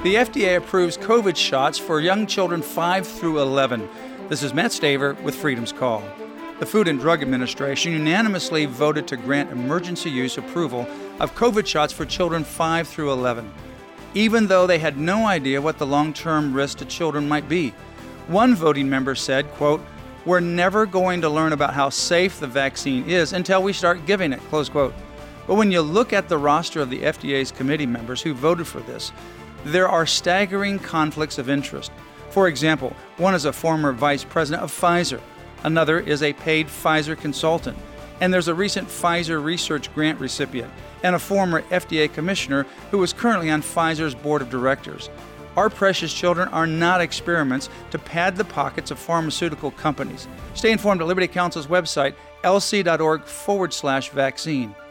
The FDA approves COVID shots for young children 5 through 11. This is Matt Staver with Freedom's Call. The Food and Drug Administration unanimously voted to grant emergency use approval of COVID shots for children 5 through 11, even though they had no idea what the long-term risk to children might be. One voting member said, quote, "We're never going to learn about how safe the vaccine is until we start giving it," close quote. But when you look at the roster of the FDA's committee members who voted for this, there are staggering conflicts of interest. For example, one is a former vice president of Pfizer. Another is a paid Pfizer consultant. And there's a recent Pfizer research grant recipient and a former FDA commissioner who is currently on Pfizer's board of directors. Our precious children are not experiments to pad the pockets of pharmaceutical companies. Stay informed at Liberty Counsel's website, lc.org/vaccine.